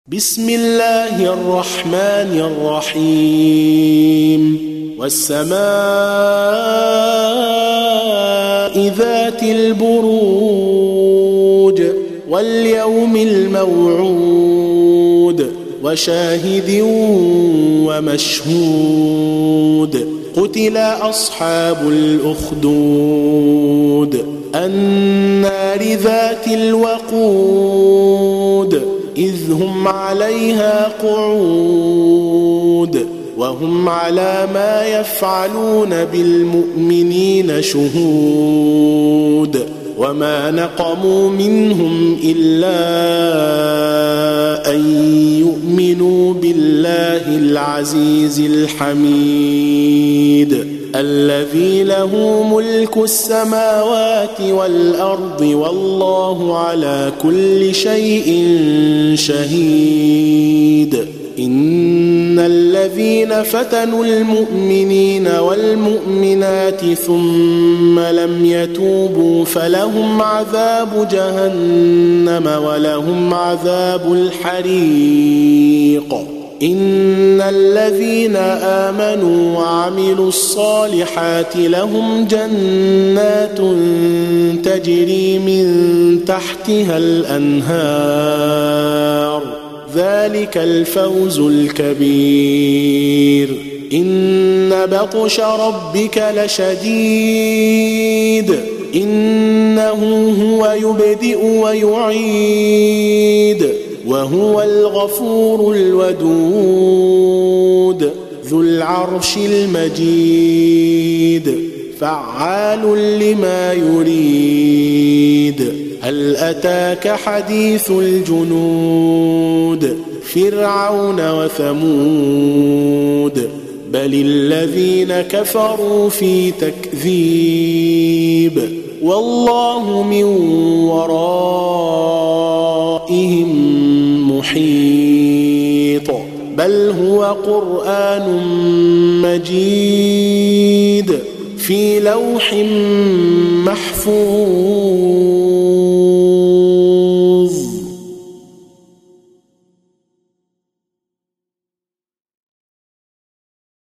بسم الله الرحمن الرحيم والسماء ذات البروج واليوم الموعود وشاهد ومشهود قتل أصحاب الأخدود النار ذات الوقود إذ هم عليها قعود وهم على ما يفعلون بالمؤمنين شهود وما نقموا منهم إلا أن يؤمنوا بالله العزيز الحميد الذي له ملك السماوات والأرض والله على كل شيء شهيد إن الذين فتنوا المؤمنين والمؤمنات ثم لم يتوبوا فلهم عذاب جهنم ولهم عذاب الحريق إن الذين آمنوا وعملوا الصالحات لهم جنات تجري من تحتها الأنهار ذلك الفوز الكبير إن بطش ربك لشديد إنه هو يبدئ ويعيد وهو الغفور الودود ذو العرش المجيد فعال لما يريد هل أتاك حديث الجنود فرعون وثمود بل الذين كفروا في تكذيب والله من ورائهم محيط بل هو قرآن مجيد في لوح محفوظ